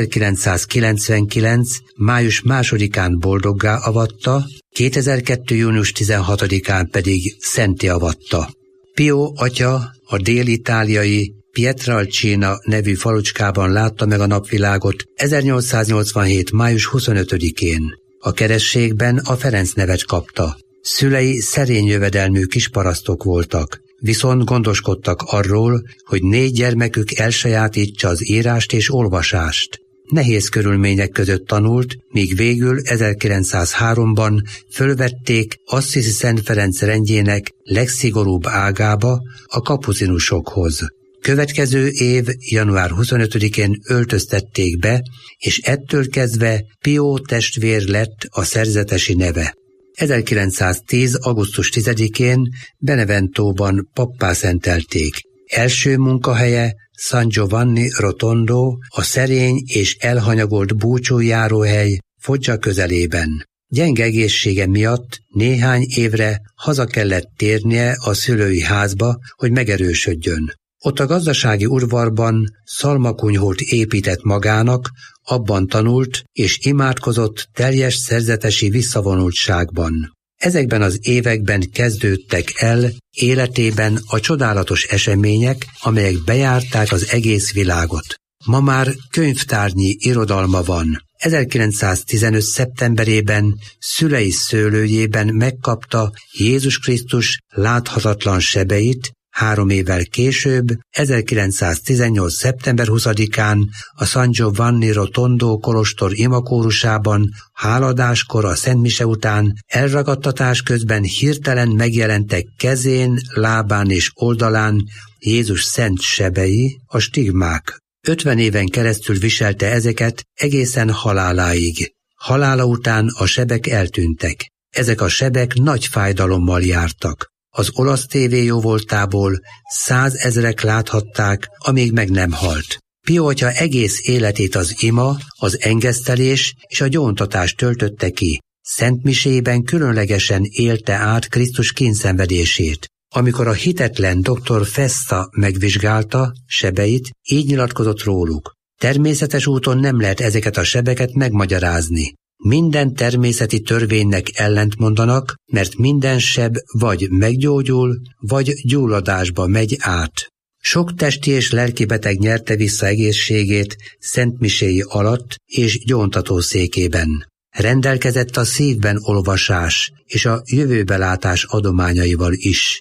ezerkilencszázkilencvenkilenc. május másodikán boldoggá avatta, kétezer-kettő. június tizenhatodikán pedig szentté avatta. Pió atya a dél-itáliai Pietralcina nevű falucskában látta meg a napvilágot ezernyolcszáznyolcvanhét. május huszonötödikén. A kerességben a Ferenc nevet kapta. Szülei szerény jövedelmű kisparasztok voltak, viszont gondoskodtak arról, hogy négy gyermekük elsajátítsa az írást és olvasást. Nehéz körülmények között tanult, míg végül ezerkilencszázháromban fölvették Assisi Szent Ferenc rendjének legszigorúbb ágába, a kapucinusokhoz. Következő év január huszonötödikén öltöztették be, és ettől kezdve Pió testvér lett a szerzetesi neve. ezerkilencszáztíz. augusztus tizedikén Beneventóban pappá szentelték. Első munkahelye San Giovanni Rotondo, a szerény és elhanyagolt búcsújáróhely Foggia közelében. Gyenge egészsége miatt néhány évre haza kellett térnie a szülői házba, hogy megerősödjön. Ott a gazdasági udvarban szalmakunyhót épített magának, abban tanult és imádkozott teljes szerzetesi visszavonultságban. Ezekben az években kezdődtek el életében a csodálatos események, amelyek bejárták az egész világot. Ma már könyvtárnyi irodalma van. ezerkilencszáztizenöt. szeptemberében szülei szőlőjében megkapta Jézus Krisztus láthatatlan sebeit, három évvel később, ezerkilencszáztizennyolc. szeptember huszadikán a San Giovanni Rotondo kolostor imakórusában háladáskor a szentmise után elragadtatás közben hirtelen megjelentek kezén, lábán és oldalán Jézus szent sebei, a stigmák. Ötven éven keresztül viselte ezeket egészen haláláig. Halála után a sebek eltűntek. Ezek a sebek nagy fájdalommal jártak. Az olasz tévé jóvoltából százezrek láthatták, amíg meg nem halt. Pió atya egész életét az ima, az engesztelés és a gyóntatás töltötte ki. Szentmisében különlegesen élte át Krisztus kínszenvedését. Amikor a hitetlen doktor Festa megvizsgálta sebeit, így nyilatkozott róluk: természetes úton nem lehet ezeket a sebeket megmagyarázni. Minden természeti törvénynek ellentmondanak, mert minden seb vagy meggyógyul, vagy gyulladásba megy át. Sok testi és lelki beteg nyerte vissza egészségét szentmiséi alatt és gyóntatószékében. Rendelkezett a szívben olvasás és a jövőbelátás adományaival is.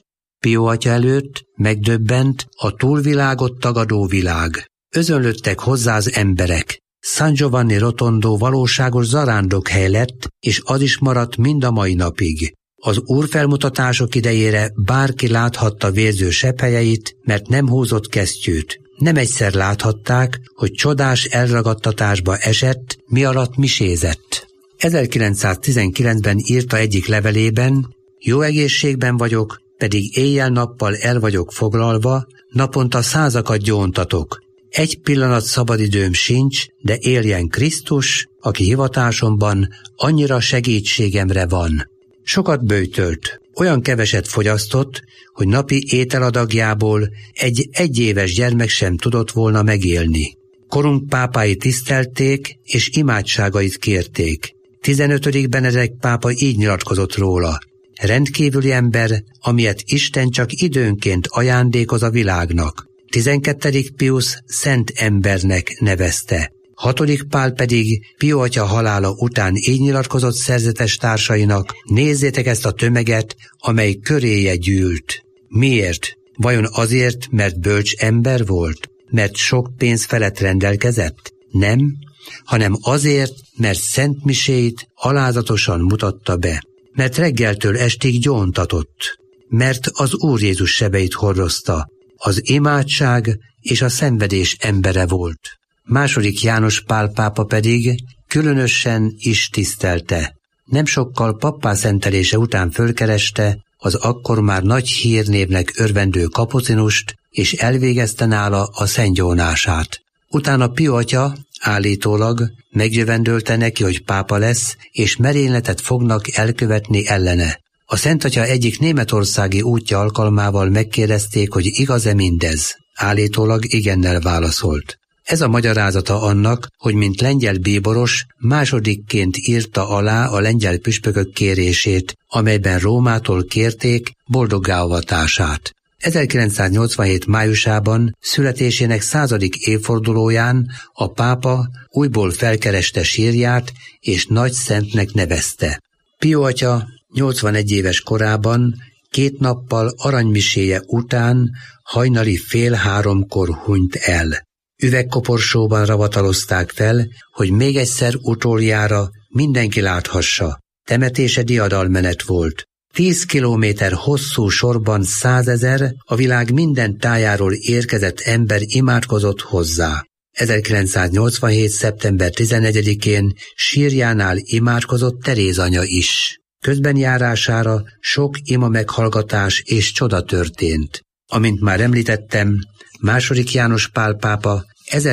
Pio atya előtt megdöbbent a túlvilágot tagadó világ. Özönlöttek hozzá az emberek. San Giovanni Rotondo valóságos zarándokhely lett, és az is maradt mind a mai napig. Az úrfelmutatások idejére bárki láthatta vérző sepphelyeit, mert nem húzott kesztyűt. Nem egyszer láthatták, hogy csodás elragadtatásba esett, mi alatt misézett. ezerkilencszáztizenkilencben írta egyik levelében: jó egészségben vagyok, pedig éjjel-nappal el vagyok foglalva, naponta százakat gyóntatok. Egy pillanat szabadidőm sincs, de éljen Krisztus, aki hivatásomban annyira segítségemre van. Sokat böjtölt, olyan keveset fogyasztott, hogy napi ételadagjából egy egyéves gyermek sem tudott volna megélni. Korunk pápái tisztelték, és imádságait kérték. tizenötödik Benedek pápa így nyilatkozott róla: rendkívüli ember, amilyet Isten csak időnként ajándékoz a világnak. tizenkettedik Piusz szent embernek nevezte. hatodik Pál pedig Pio atya halála után így nyilatkozott szerzetes társainak: nézzétek ezt a tömeget, amely köréje gyűlt. Miért? Vajon azért, mert bölcs ember volt? Mert sok pénz felett rendelkezett? Nem, hanem azért, mert szent miséit alázatosan mutatta be. Mert reggeltől estig gyóntatott. Mert az Úr Jézus sebeit hordozta. Az imádság és a szenvedés embere volt. Második János Pál pápa pedig különösen is tisztelte. Nem sokkal pappá szentelése után fölkereste az akkor már nagy hírnévnek örvendő kapucinust, és elvégezte nála a szentgyónását. Utána Pio atya állítólag megjövendölte neki, hogy pápa lesz, és merényletet fognak elkövetni ellene. A Szent Atya egyik németországi útja alkalmával megkérdezték, hogy igaz-e mindez. Állítólag igennel válaszolt. Ez a magyarázata annak, hogy mint lengyel bíboros másodikként írta alá a lengyel püspökök kérését, amelyben Rómától kérték boldoggáavatását. ezerkilencszáznyolcvanhét májusában születésének századik évfordulóján a pápa újból felkereste sírját és nagy szentnek nevezte. Pio atya nyolcvanegy éves korában két nappal aranymiséje után hajnali fél háromkor hunyt el. Üvegkoporsóban ravatalozták fel, hogy még egyszer utoljára mindenki láthassa. Temetése diadalmenet volt. Tíz kilométer hosszú sorban százezer, a világ minden tájáról érkezett ember imádkozott hozzá. ezerkilencszáznyolcvanhét. szeptember tizennegyedikén sírjánál imádkozott Teréz anya is. Közben járására sok ima meghallgatás és csoda történt. Amint már említettem, második János Pál pápa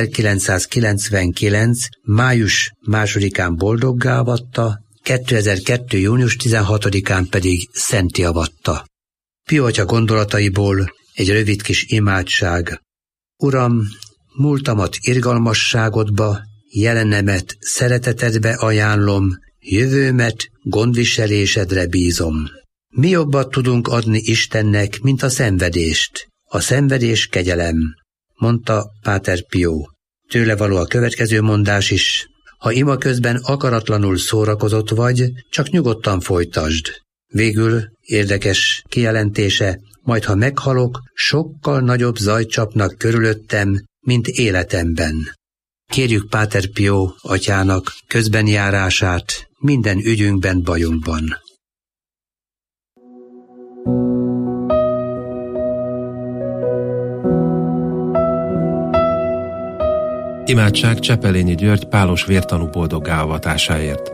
ezerkilencszázkilencvenkilenc. május másodikán boldoggá avatta, kétezer-kettő. június tizenhatodikán pedig szentté avatta. Pio atya gondolataiból egy rövid kis imádság. Uram, múltamat irgalmasságodba, jelenemet szeretetedbe ajánlom, jövőmet gondviselésedre bízom. Mi jobbat tudunk adni Istennek, mint a szenvedést? A szenvedés kegyelem, mondta Páter Pio. Tőle való a következő mondás is: ha ima közben akaratlanul szórakozott vagy, csak nyugodtan folytasd. Végül érdekes kijelentése: majd ha meghalok, sokkal nagyobb zajt csapnak körülöttem, mint életemben. Kérjük Páter Pio atyának közbenjárását minden ügyünkben, bajunkban. Imádság Csepelényi György pálos vértanú boldoggá avatásáért.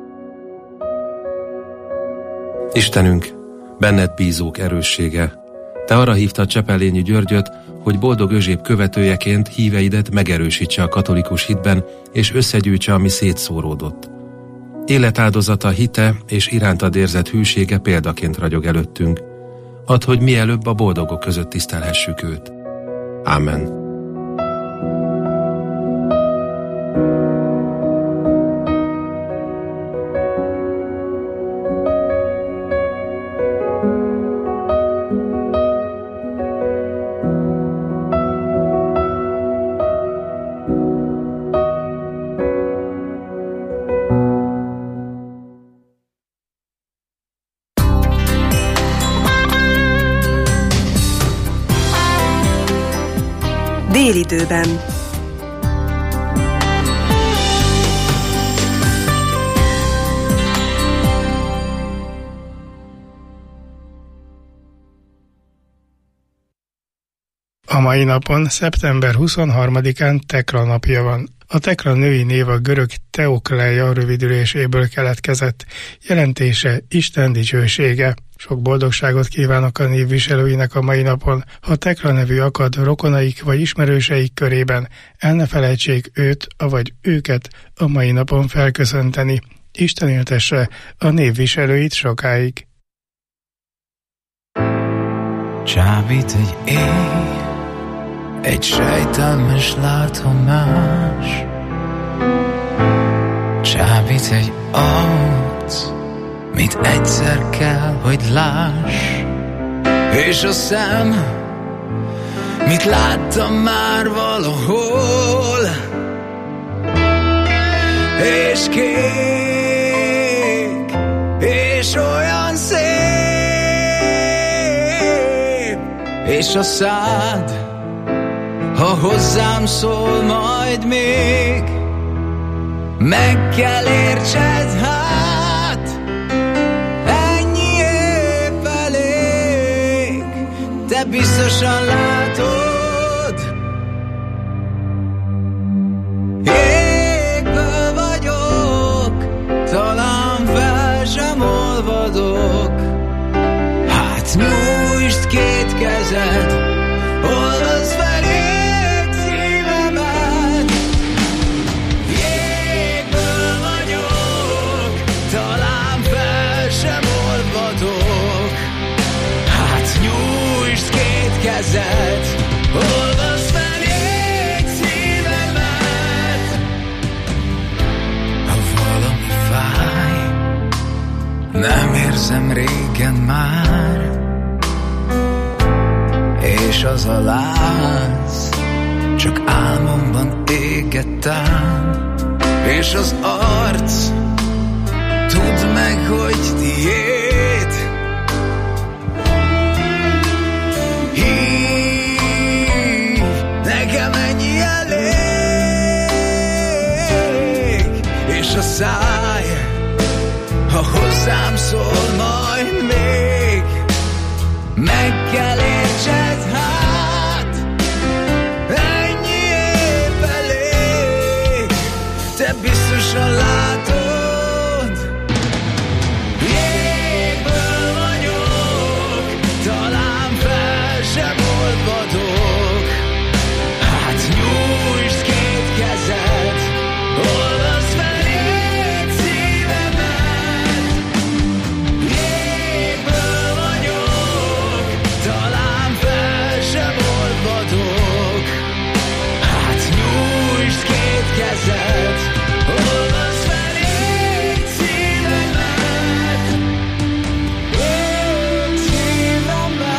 Istenünk, benned bízók erőssége, te arra hívtad Csepelényi Györgyöt, hogy boldog özséb követőjeként híveidet megerősítse a katolikus hitben, és összegyűjtse, ami szétszóródott. Életáldozata, hite és irántad érzett hűsége példaként ragyog előttünk. Add, hogy mielőbb a boldogok között tisztelhessük őt. Ámen. időben. A mai napon, szeptember huszonharmadikán Tekla napja van. A Tekla női név a görög Teokleia rövidüléséből keletkezett, jelentése Isten dicsősége. Sok boldogságot kívánok a névviselőinek a mai napon. Ha Tekla nevű akad rokonaik vagy ismerőseik körében, el ne felejtsék őt, avagy őket a mai napon felköszönteni. Isten éltesse a névviselőit sokáig. Csábít egy éj, egy sejtelmes látomás, csábít egy arc, mit egyszer kell, hogy láss, és a szem, mit láttam már valahol, és kék, és olyan szép, és a szád, ha hozzám szól majd még, meg kell értsed, hát ennyi épp elég, te biztosan látod, égből vagyok, talán fel sem olvadok, hát nyújtsd két kezed, olvasd fel én szívemet. Jégből vagyok, talán fel sem olvadok, hát nyújtsd két kezed, olvasd fel én szívemet. Ha valami fáj, nem érzem régen már, és az a láz csak álmomban égett ám, és az arc tudd meg, hogy tiéd. Hív, nekem ennyi elég, és a száj, ha hozzám szól majd még, meg kell értsed, hát ennyi épp elég, te biztosan látod, jégből vagyok, talán fel sem olvadok, hát nyújtsd két kezed, olvasd fel én szívemet. Jégből vagyok, talán fel sem olvadok, hát nyújtsd két kezed, olvasd fel én szívemet, én szívemet.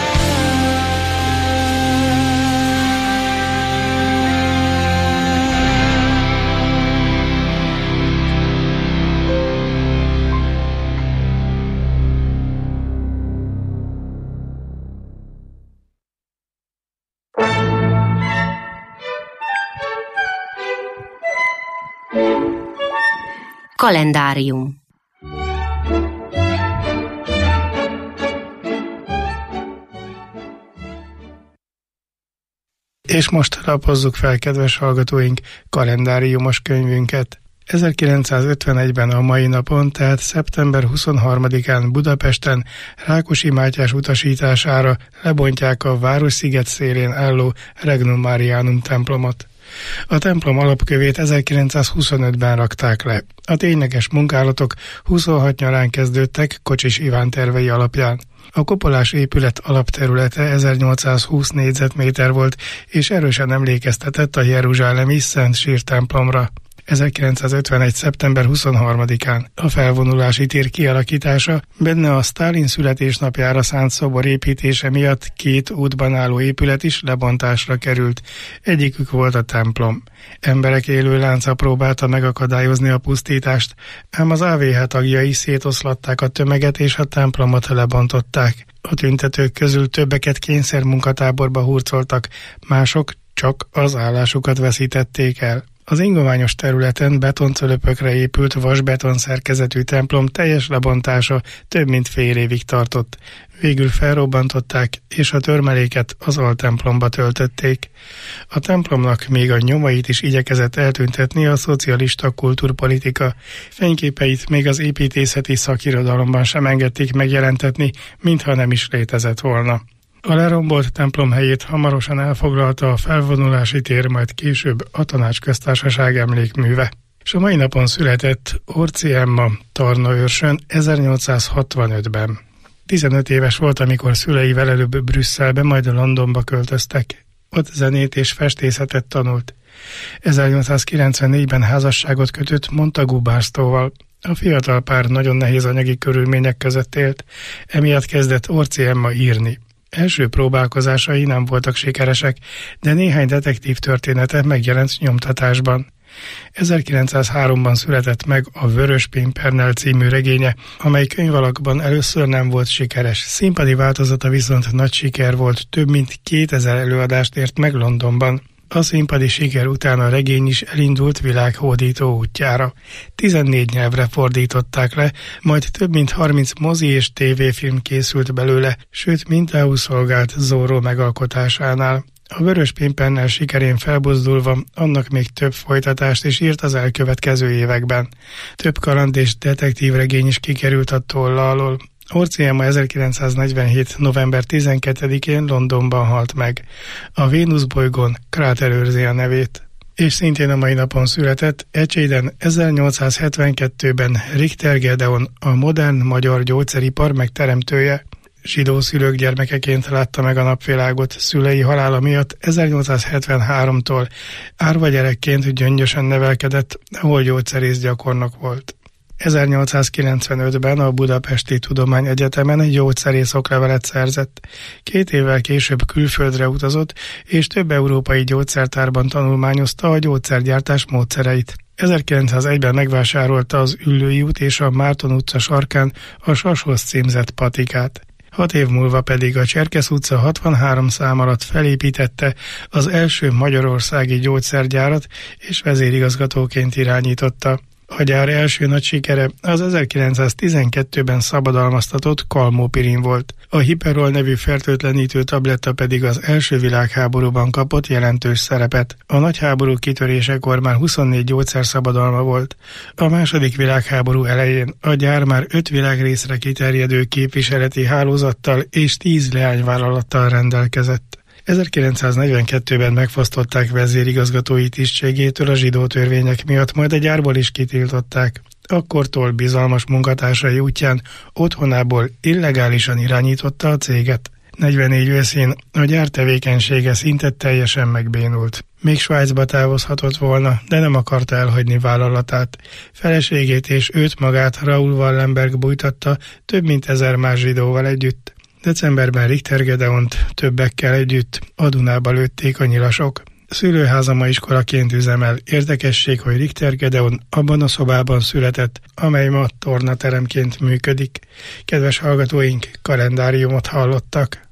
Kalendárium. És most lapozzuk fel, kedves hallgatóink, kalendáriumos könyvünket. ezerkilencszázötvenegyben a mai napon, tehát szeptember huszonharmadikán Budapesten Rákosi Mátyás utasítására lebontják a Várossziget szélén álló Regnum Marianum templomot. A templom alapkövét ezerkilencszázhuszonötben rakták le. A tényleges munkálatok huszonhat nyarán kezdődtek Kocsis Iván tervei alapján. A kopolás épület alapterülete ezernyolcszázhúsz négyzetméter volt, és erősen emlékeztetett a jeruzsálemi Szent Sír templomra. ezerkilencszázötvenegy. szeptember huszonharmadikán a felvonulási tér kialakítása, benne a Sztálin születésnapjára szánt szobor építése miatt két útban álló épület is lebontásra került. Egyikük volt a templom. Emberek élő lánca próbálta megakadályozni a pusztítást, ám az á vé há tagjai szétoszlatták a tömeget és a templomot lebontották. A tüntetők közül többeket kényszermunkatáborba hurcoltak, mások csak az állásukat veszítették el. Az ingományos területen betoncölöpökre épült vasbeton szerkezetű templom teljes lebontása több mint fél évig tartott. Végül felrobbantották, és a törmeléket az altemplomba töltötték. A templomnak még a nyomait is igyekezett eltüntetni a szocialista kultúrpolitika. Fényképeit még az építészeti szakirodalomban sem engedték megjelentetni, mintha nem is létezett volna. A lerombolt templom helyét hamarosan elfoglalta a felvonulási tér, majd később a Tanácsköztársaság emlékműve. És a mai napon született Orczy Emma Tarnaőrsön ezernyolcszázhatvanötben. tizenöt éves volt, amikor szüleivel előbb Brüsszelbe, majd Londonba költöztek. Ott zenét és festészetet tanult. ezernyolcszázkilencvennégyben házasságot kötött Montagu Barstowval. A fiatal pár nagyon nehéz anyagi körülmények között élt, emiatt kezdett Orczy Emma írni. Első próbálkozásai nem voltak sikeresek, de néhány detektív története megjelent nyomtatásban. ezerkilencszázháromban született meg a Vörös Pimpernel című regénye, amely könyvalakban először nem volt sikeres. Színpadi változata viszont nagy siker volt, több mint kétezer előadást ért meg Londonban. A színpadi siker után a regény is elindult világhódító útjára. tizennégy nyelvre fordították le, majd több mint harminc mozi és tévéfilm készült belőle, sőt mintául szolgált Zorro megalkotásánál. A Vörös Pimpernel sikerén felbuzdulva annak még több folytatást is írt az elkövetkező években. Több kaland és detektív regény is kikerült a tolla alól. Orczy Emma ezerkilencszáznegyvenhét. november tizenkettedikén Londonban halt meg. A Vénusz bolygón kráter őrzi a nevét. És szintén a mai napon született Ecséden ezernyolcszázhetvenkettőben Richter Gedeon, a modern magyar gyógyszeripar megteremtője. Zsidó szülők gyermekeként látta meg a napvilágot, szülei halála miatt ezernyolcszázhetvenháromtól árva gyerekként Gyöngyösen nevelkedett, ahol gyógyszerész gyakornok volt. ezernyolcszázkilencvenötben a Budapesti Tudományegyetemen gyógyszerész oklevelet szerzett. Két évvel később külföldre utazott, és több európai gyógyszertárban tanulmányozta a gyógyszergyártás módszereit. ezerkilencszázegyben megvásárolta az Üllői út és a Márton utca sarkán a Sashoz címzett patikát. Hat év múlva pedig a Cserkesz utca hatvanhárom szám alatt felépítette az első magyarországi gyógyszergyárat, és vezérigazgatóként irányította. A gyár első nagy sikere az ezerkilencszáztizenkettőben szabadalmaztatott Kalmópirin volt. A Hiperol nevű fertőtlenítő tabletta pedig az első világháborúban kapott jelentős szerepet. A nagy háború kitörésekor már huszonnégy gyógyszerszabadalma volt. A második világháború elején a gyár már öt világrészre kiterjedő képviseleti hálózattal és tíz leányvállalattal rendelkezett. ezerkilencszáznegyvenkettőben megfosztották vezérigazgatói tisztségétől a zsidó törvények miatt, majd a gyárból is kitiltották. Akkortól bizalmas munkatársai útján otthonából illegálisan irányította a céget. negyvennégy őszén a gyár tevékenysége szinte teljesen megbénult. Még Svájcba távozhatott volna, de nem akarta elhagyni vállalatát. Feleségét és őt magát Raoul Wallenberg bújtatta több mint ezer más zsidóval együtt. Decemberben Richter Gedeont többekkel együtt a Dunába lőtték a nyilasok. Szülőházama iskolaként üzemel. Érdekesség, hogy Richter Gedeon abban a szobában született, amely ma tornateremként működik. Kedves hallgatóink, kalendáriumot hallottak.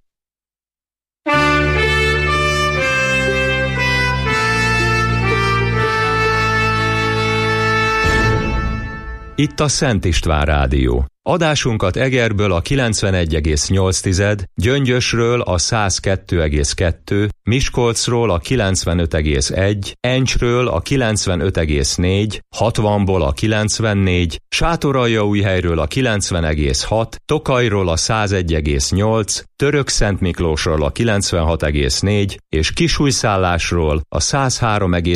Itt a Szent István Rádió. Adásunkat Egerből a kilencvenegy egész nyolc, Gyöngyösről a száz kettő egész kettő, Miskolcról a kilencvenöt egész egy, Encsről a kilencvenöt egész négy, hatvanból a kilencvennégy, Sátoraljaújhelyről a kilencven egész hat, Tokajról a száz egy egész nyolc, Törökszentmiklósról a kilencvenhat egész négy és Kisújszállásról a száz három egész